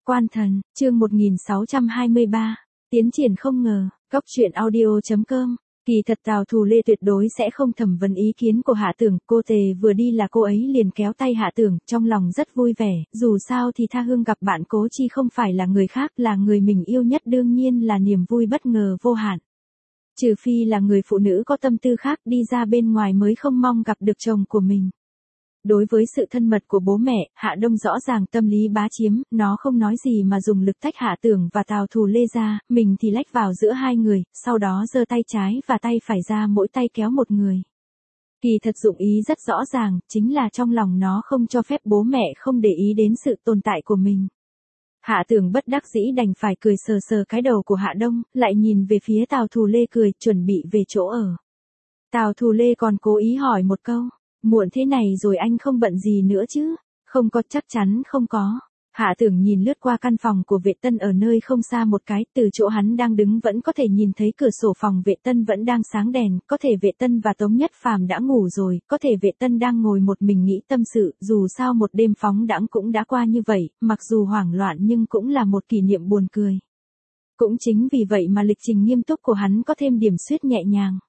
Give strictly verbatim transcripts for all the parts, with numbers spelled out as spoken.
Quan thần, chương một nghìn sáu trăm hai mươi ba, tiến triển không ngờ, góc truyện audio chấm com. Kỳ thật Tào Thù Lê tuyệt đối sẽ không thẩm vấn ý kiến của Hạ Tưởng, cô Tề vừa đi là cô ấy liền kéo tay Hạ Tưởng, trong lòng rất vui vẻ, dù sao thì tha hương gặp bạn Cố Chi không phải là người khác, là người mình yêu nhất, đương nhiên là niềm vui bất ngờ vô hạn. Trừ phi là người phụ nữ có tâm tư khác đi ra bên ngoài mới không mong gặp được chồng của mình. Đối với sự thân mật của bố mẹ, Hạ Đông rõ ràng tâm lý bá chiếm, nó không nói gì mà dùng lực tách Hạ Tưởng và Tào Thù Lê ra, mình thì lách vào giữa hai người, sau đó giơ tay trái và tay phải ra mỗi tay kéo một người. Kỳ thật dụng ý rất rõ ràng, chính là trong lòng nó không cho phép bố mẹ không để ý đến sự tồn tại của mình. Hạ Tưởng bất đắc dĩ đành phải cười sờ sờ cái đầu của Hạ Đông, lại nhìn về phía Tào Thù Lê cười, chuẩn bị về chỗ ở. Tào Thù Lê còn cố ý hỏi một câu. Muộn thế này rồi anh không bận gì nữa chứ? Không có, chắc chắn không có. Hạ Tưởng nhìn lướt qua căn phòng của Vệ Tân ở nơi không xa một cái, từ chỗ hắn đang đứng vẫn có thể nhìn thấy cửa sổ phòng Vệ Tân vẫn đang sáng đèn, có thể Vệ Tân và Tống Nhất Phàm đã ngủ rồi, có thể Vệ Tân đang ngồi một mình nghĩ tâm sự, dù sao một đêm phóng đãng cũng đã qua như vậy, mặc dù hoảng loạn nhưng cũng là một kỷ niệm buồn cười. Cũng chính vì vậy mà lịch trình nghiêm túc của hắn có thêm điểm suyết nhẹ nhàng.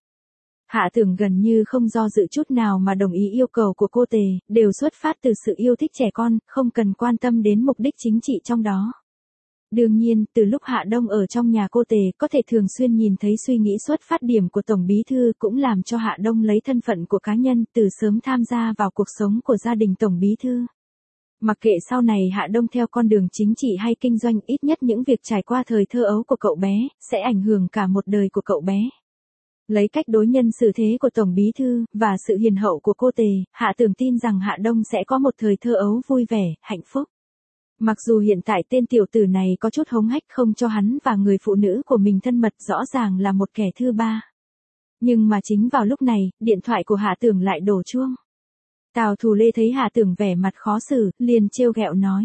Hạ Tưởng gần như không do dự chút nào mà đồng ý yêu cầu của cô Tề, đều xuất phát từ sự yêu thích trẻ con, không cần quan tâm đến mục đích chính trị trong đó. Đương nhiên, từ lúc Hạ Đông ở trong nhà cô Tề, có thể thường xuyên nhìn thấy suy nghĩ xuất phát điểm của Tổng Bí Thư cũng làm cho Hạ Đông lấy thân phận của cá nhân từ sớm tham gia vào cuộc sống của gia đình Tổng Bí Thư. Mặc kệ sau này Hạ Đông theo con đường chính trị hay kinh doanh, ít nhất những việc trải qua thời thơ ấu của cậu bé, sẽ ảnh hưởng cả một đời của cậu bé. Lấy cách đối nhân xử thế của Tổng Bí Thư, và sự hiền hậu của cô Tề, Hạ Tưởng tin rằng Hạ Đông sẽ có một thời thơ ấu vui vẻ, hạnh phúc. Mặc dù hiện tại tên tiểu tử này có chút hống hách không cho hắn và người phụ nữ của mình thân mật, rõ ràng là một kẻ thứ ba. Nhưng mà chính vào lúc này, điện thoại của Hạ Tưởng lại đổ chuông. Tào Thù Lê thấy Hạ Tưởng vẻ mặt khó xử, liền trêu ghẹo nói.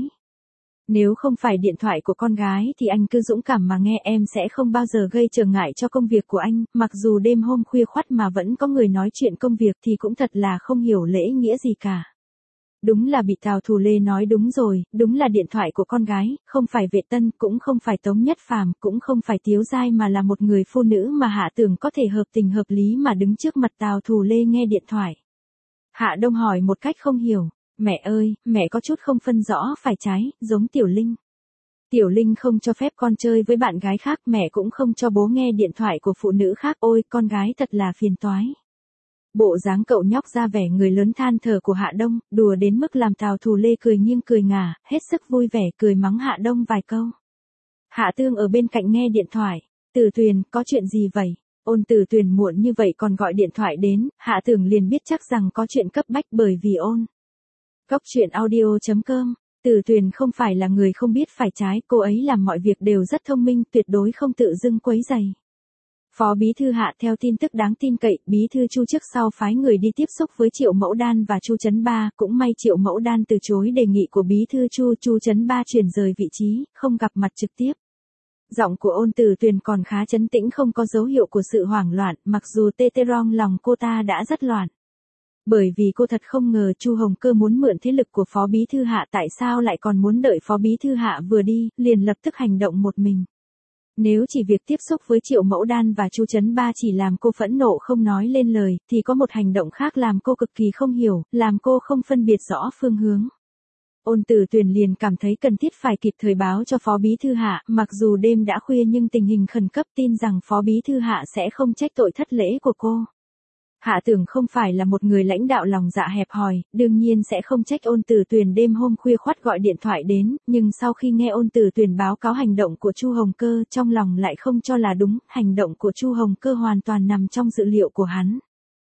Nếu không phải điện thoại của con gái thì anh cứ dũng cảm mà nghe, em sẽ không bao giờ gây trở ngại cho công việc của anh, mặc dù đêm hôm khuya khoắt mà vẫn có người nói chuyện công việc thì cũng thật là không hiểu lễ nghĩa gì cả. Đúng là bị Tào Thù Lê nói đúng rồi, đúng là điện thoại của con gái, không phải Vệ Tân, cũng không phải Tống Nhất Phàm, cũng không phải Tiếu Giai mà là một người phụ nữ mà Hạ Tưởng có thể hợp tình hợp lý mà đứng trước mặt Tào Thù Lê nghe điện thoại. Hạ Đông hỏi một cách không hiểu. Mẹ ơi, mẹ có chút không phân rõ phải trái, giống Tiểu Linh. Tiểu Linh không cho phép con chơi với bạn gái khác, mẹ cũng không cho bố nghe điện thoại của phụ nữ khác, ôi, con gái thật là phiền toái. Bộ dáng cậu nhóc ra vẻ người lớn than thở của Hạ Đông, đùa đến mức làm Tào Thù Lê cười nghiêng cười ngả, hết sức vui vẻ cười mắng Hạ Đông vài câu. Hạ Tương ở bên cạnh nghe điện thoại, Tử Tuyền, có chuyện gì vậy? Ôn Tử Tuyền muộn như vậy còn gọi điện thoại đến, Hạ Tưởng liền biết chắc rằng có chuyện cấp bách bởi vì ôn. Góc truyện audio chấm com, Tử Tuyền không phải là người không biết phải trái, cô ấy làm mọi việc đều rất thông minh, tuyệt đối không tự dưng quấy rầy. Phó Bí Thư Hạ theo tin tức đáng tin cậy, Bí Thư Chu trước sau phái người đi tiếp xúc với Triệu Mẫu Đan và Chu Chấn Ba, cũng may Triệu Mẫu Đan từ chối đề nghị của Bí Thư Chu, Chu Chấn Ba chuyển rời vị trí, không gặp mặt trực tiếp. Giọng của Ôn Tử Tuyền còn khá trấn tĩnh, không có dấu hiệu của sự hoảng loạn, mặc dù tê tê rong lòng cô ta đã rất loạn. Bởi vì cô thật không ngờ Chu Hồng Cơ muốn mượn thế lực của Phó Bí Thư Hạ, tại sao lại còn muốn đợi Phó Bí Thư Hạ vừa đi, liền lập tức hành động một mình. Nếu chỉ việc tiếp xúc với Triệu Mẫu Đan và Chu Chấn Ba chỉ làm cô phẫn nộ không nói lên lời, thì có một hành động khác làm cô cực kỳ không hiểu, làm cô không phân biệt rõ phương hướng. Ôn Tử Tuyền liền cảm thấy cần thiết phải kịp thời báo cho Phó Bí Thư Hạ, mặc dù đêm đã khuya nhưng tình hình khẩn cấp, tin rằng Phó Bí Thư Hạ sẽ không trách tội thất lễ của cô. Hạ Tưởng không phải là một người lãnh đạo lòng dạ hẹp hòi, đương nhiên sẽ không trách Ôn Tử Tuyền đêm hôm khuya khoắt gọi điện thoại đến, nhưng sau khi nghe Ôn Tử Tuyền báo cáo hành động của Chu Hồng Cơ, trong lòng lại không cho là đúng, hành động của Chu Hồng Cơ hoàn toàn nằm trong dự liệu của hắn.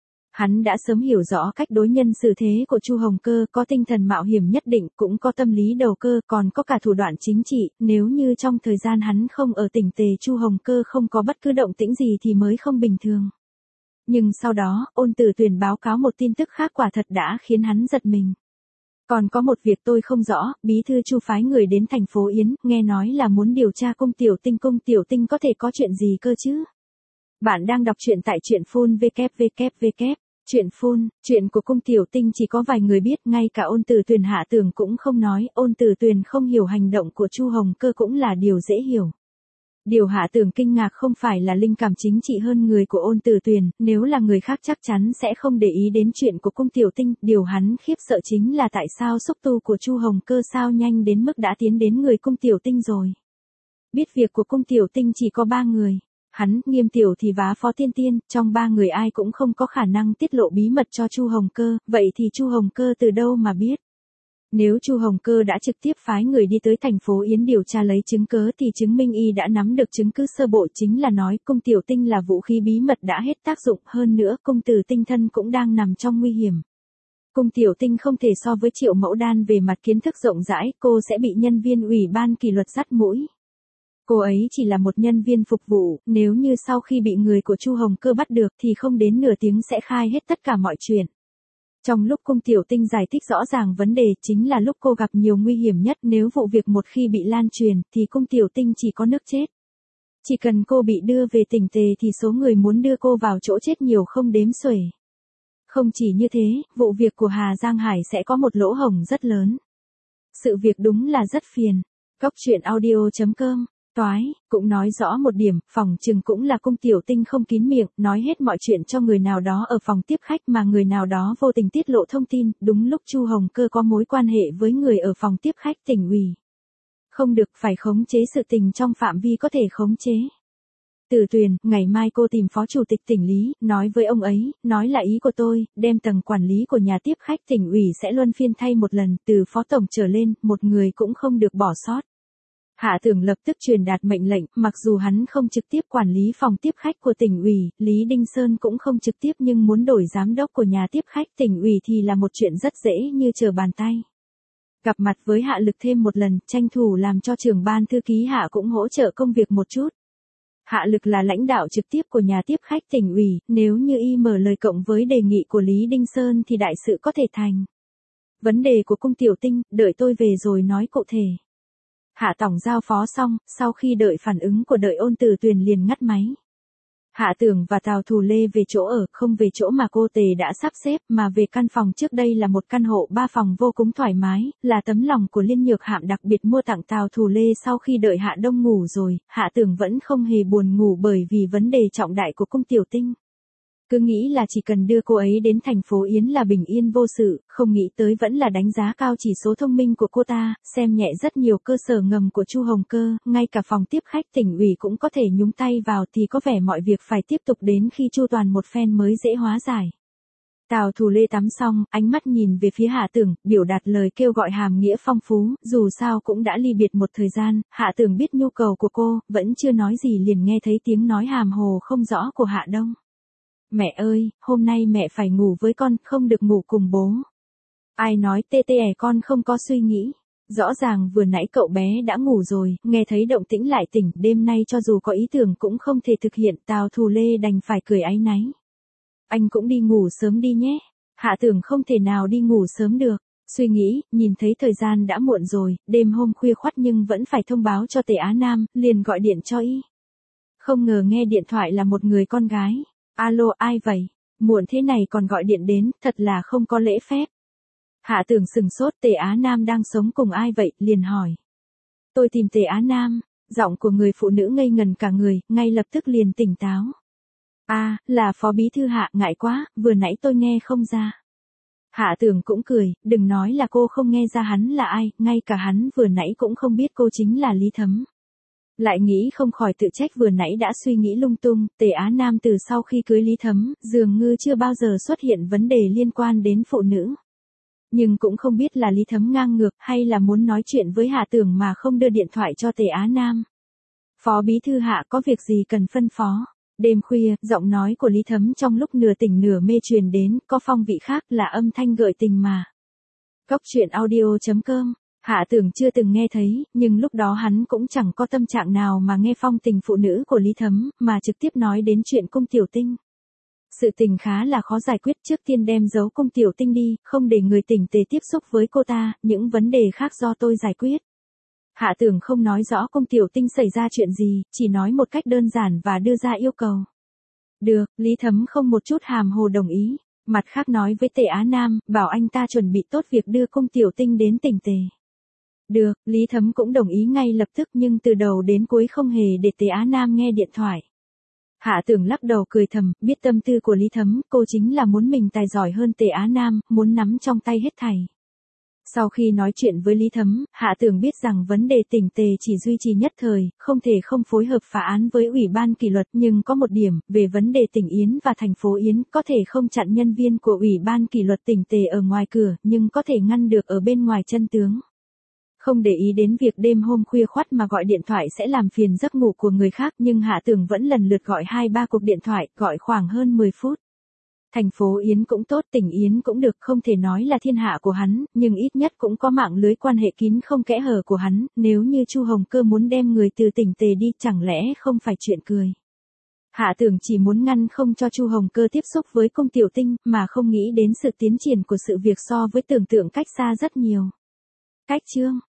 Hắn đã sớm hiểu rõ cách đối nhân xử thế của Chu Hồng Cơ, có tinh thần mạo hiểm nhất định, cũng có tâm lý đầu cơ, còn có cả thủ đoạn chính trị, nếu như trong thời gian hắn không ở tỉnh Tề Chu Hồng Cơ không có bất cứ động tĩnh gì thì mới không bình thường. Nhưng sau đó, Ôn Tử Tuyền báo cáo một tin tức khác quả thật đã khiến hắn giật mình. Còn có một việc tôi không rõ, Bí Thư Chu phái người đến thành phố Yến, nghe nói là muốn điều tra Cung Tiểu Tinh, Cung Tiểu Tinh có thể có chuyện gì cơ chứ? Bạn đang đọc truyện tại truyện phun vê kép vê kép vê kép Chuyện phun, chuyện của cung tiểu tinh chỉ có vài người biết, ngay cả Ôn Tử Tuyền Hạ Tưởng cũng không nói, Ôn Tử Tuyền không hiểu hành động của Chu Hồng Cơ cũng là điều dễ hiểu. Điều Hạ Tưởng kinh ngạc không phải là linh cảm chính trị hơn người của Ôn Tử Tuyền, nếu là người khác chắc chắn sẽ không để ý đến chuyện của cung tiểu tinh, điều hắn khiếp sợ chính là tại sao xúc tu của Chu Hồng Cơ sao nhanh đến mức đã tiến đến người cung tiểu tinh rồi. Biết việc của cung tiểu tinh chỉ có ba người. Hắn, Nghiêm Tiểu thì và Phó Tiên Tiên, trong ba người ai cũng không có khả năng tiết lộ bí mật cho Chu Hồng Cơ, vậy thì Chu Hồng Cơ từ đâu mà biết? Nếu Chu Hồng Cơ đã trực tiếp phái người đi tới thành phố Yến điều tra lấy chứng cớ thì chứng minh y đã nắm được chứng cứ sơ bộ, chính là nói cung tiểu tinh là vũ khí bí mật đã hết tác dụng, hơn nữa cung tử tinh thân cũng đang nằm trong nguy hiểm. Cung tiểu tinh không thể so với Triệu Mẫu Đan về mặt kiến thức rộng rãi, cô sẽ bị nhân viên ủy ban kỷ luật dắt mũi. Cô ấy chỉ là một nhân viên phục vụ, nếu như sau khi bị người của Chu Hồng Cơ bắt được thì không đến nửa tiếng sẽ khai hết tất cả mọi chuyện. Trong lúc cung tiểu tinh giải thích rõ ràng vấn đề chính là lúc cô gặp nhiều nguy hiểm nhất, nếu vụ việc một khi bị lan truyền thì cung tiểu tinh chỉ có nước chết. Chỉ cần cô bị đưa về tỉnh tề thì số người muốn đưa cô vào chỗ chết nhiều không đếm xuể. Không chỉ như thế, vụ việc của Hà Giang Hải sẽ có một lỗ hổng rất lớn. Sự việc đúng là rất phiền. Cóc truyện audio chấm com Toái, cũng nói rõ một điểm, phòng trừng cũng là cung tiểu tinh không kín miệng, nói hết mọi chuyện cho người nào đó ở phòng tiếp khách mà người nào đó vô tình tiết lộ thông tin, đúng lúc Chu Hồng Cơ có mối quan hệ với người ở phòng tiếp khách tỉnh ủy. Không được, phải khống chế sự tình trong phạm vi có thể khống chế. Tử Tuyền, ngày mai cô tìm phó chủ tịch tỉnh lý, nói với ông ấy, nói là ý của tôi, đem tầng quản lý của nhà tiếp khách tỉnh ủy sẽ luân phiên thay một lần, từ phó tổng trở lên, một người cũng không được bỏ sót. Hạ Tưởng lập tức truyền đạt mệnh lệnh, mặc dù hắn không trực tiếp quản lý phòng tiếp khách của tỉnh ủy, Lý Đinh Sơn cũng không trực tiếp nhưng muốn đổi giám đốc của nhà tiếp khách tỉnh ủy thì là một chuyện rất dễ như trở bàn tay. Gặp mặt với Hạ Lực thêm một lần, tranh thủ làm cho trưởng ban thư ký Hạ cũng hỗ trợ công việc một chút. Hạ Lực là lãnh đạo trực tiếp của nhà tiếp khách tỉnh ủy, nếu như y mở lời cộng với đề nghị của Lý Đinh Sơn thì đại sự có thể thành. Vấn đề của cung tiểu tinh, đợi tôi về rồi nói cụ thể. Hạ Tổng giao phó xong, sau khi đợi phản ứng của đợi Ôn Tử Tuyền liền ngắt máy. Hạ Tưởng và Tào Thù Lê về chỗ ở, không về chỗ mà cô Tề đã sắp xếp, mà về căn phòng trước đây là một căn hộ ba phòng vô cùng thoải mái, là tấm lòng của Liên Nhược Hạm đặc biệt mua tặng Tào Thù Lê sau khi đợi Hạ Đông ngủ rồi, Hạ Tưởng vẫn không hề buồn ngủ bởi vì vấn đề trọng đại của cung tiểu tinh. Cứ nghĩ là chỉ cần đưa cô ấy đến thành phố Yến là bình yên vô sự, không nghĩ tới vẫn là đánh giá cao chỉ số thông minh của cô ta, xem nhẹ rất nhiều cơ sở ngầm của Chu Hồng Cơ, ngay cả phòng tiếp khách tỉnh ủy cũng có thể nhúng tay vào thì có vẻ mọi việc phải tiếp tục đến khi chu toàn một phen mới dễ hóa giải. Tào Thù Lê tắm xong, ánh mắt nhìn về phía Hạ Tưởng, biểu đạt lời kêu gọi hàm nghĩa phong phú, dù sao cũng đã ly biệt một thời gian, Hạ Tưởng biết nhu cầu của cô, vẫn chưa nói gì liền nghe thấy tiếng nói hàm hồ không rõ của Hạ Đông. Mẹ ơi, hôm nay mẹ phải ngủ với con, không được ngủ cùng bố. Ai nói tê tê ẻ con không có suy nghĩ. Rõ ràng vừa nãy cậu bé đã ngủ rồi, nghe thấy động tĩnh lại tỉnh, đêm nay cho dù có ý tưởng cũng không thể thực hiện, Tào Thù Lê đành phải cười áy náy. Anh cũng đi ngủ sớm đi nhé. Hạ Tưởng không thể nào đi ngủ sớm được. Suy nghĩ, nhìn thấy thời gian đã muộn rồi, đêm hôm khuya khoắt nhưng vẫn phải thông báo cho Tề Á Nam, liền gọi điện cho y. Không ngờ nghe điện thoại là một người con gái. Alo, ai vậy? Muộn thế này còn gọi điện đến, thật là không có lễ phép. Hạ Tưởng sừng sốt, Tề Á Nam đang sống cùng ai vậy, liền hỏi. Tôi tìm Tề Á Nam, giọng của người phụ nữ ngây ngần cả người, ngay lập tức liền tỉnh táo. À, là phó bí thư Hạ, ngại quá, vừa nãy tôi nghe không ra. Hạ Tưởng cũng cười, đừng nói là cô không nghe ra hắn là ai, ngay cả hắn vừa nãy cũng không biết cô chính là Lý Thấm. Lại nghĩ không khỏi tự trách vừa nãy đã suy nghĩ lung tung, Tề Á Nam từ sau khi cưới Lý Thấm, dường như chưa bao giờ xuất hiện vấn đề liên quan đến phụ nữ. Nhưng cũng không biết là Lý Thấm ngang ngược hay là muốn nói chuyện với Hạ Tưởng mà không đưa điện thoại cho Tề Á Nam. Phó bí thư Hạ có việc gì cần phân phó? Đêm khuya, giọng nói của Lý Thấm trong lúc nửa tỉnh nửa mê truyền đến, có phong vị khác là âm thanh gợi tình mà. Cóc truyện audio chấm com Hạ Tưởng chưa từng nghe thấy, nhưng lúc đó hắn cũng chẳng có tâm trạng nào mà nghe phong tình phụ nữ của Lý Thấm, mà trực tiếp nói đến chuyện cung tiểu tinh. Sự tình khá là khó giải quyết, trước tiên đem giấu cung tiểu tinh đi, không để người tỉnh tề tiếp xúc với cô ta, những vấn đề khác do tôi giải quyết. Hạ Tưởng không nói rõ cung tiểu tinh xảy ra chuyện gì, chỉ nói một cách đơn giản và đưa ra yêu cầu. Được, Lý Thấm không một chút hàm hồ đồng ý. mặt khác nói với Tề Á Nam, bảo anh ta chuẩn bị tốt việc đưa cung tiểu tinh đến tỉnh Tề. Được, Lý Thấm cũng đồng ý ngay lập tức nhưng từ đầu đến cuối không hề để Tề Á Nam nghe điện thoại. Hạ Tưởng lắc đầu cười thầm, biết tâm tư của Lý Thấm, cô chính là muốn mình tài giỏi hơn Tề Á Nam, muốn nắm trong tay hết thảy. Sau khi nói chuyện với Lý Thấm, Hạ Tưởng biết rằng vấn đề tỉnh Tề chỉ duy trì nhất thời, không thể không phối hợp phá án với Ủy ban kỷ luật, nhưng có một điểm, về vấn đề tỉnh Yến và thành phố Yến, có thể không chặn nhân viên của Ủy ban kỷ luật tỉnh Tề ở ngoài cửa, nhưng có thể ngăn được ở bên ngoài chân tướng. Không để ý đến việc đêm hôm khuya khoắt mà gọi điện thoại sẽ làm phiền giấc ngủ của người khác, nhưng Hạ Tưởng vẫn lần lượt gọi hai ba cuộc điện thoại, gọi khoảng hơn mười phút. Thành phố Yến cũng tốt, tỉnh Yến cũng được, không thể nói là thiên hạ của hắn, nhưng ít nhất cũng có mạng lưới quan hệ kín không kẽ hở của hắn, nếu như Chu Hồng Cơ muốn đem người từ tỉnh Tề đi chẳng lẽ không phải chuyện cười. Hạ Tưởng chỉ muốn ngăn không cho Chu Hồng Cơ tiếp xúc với cung tiểu tinh, mà không nghĩ đến sự tiến triển của sự việc so với tưởng tượng cách xa rất nhiều. Cách chương